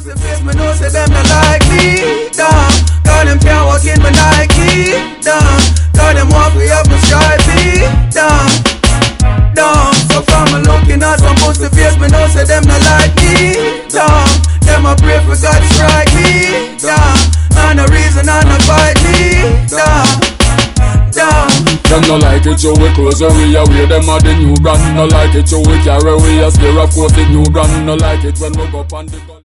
pussy face, me know say them not like me, damn. Cause them can't walk in my Nike, damn. Cause them want me up my stripey, damn. Damn, so from me looking at some pussy face, me know say them not like me, damn. Them a pray for God strike me, damn. And the reason I not fight me, damn. Them no like it, so we close we away. Them a the new brand. No like it, so we carry we a scare. Of course the new brand. No like it when we go on the gun.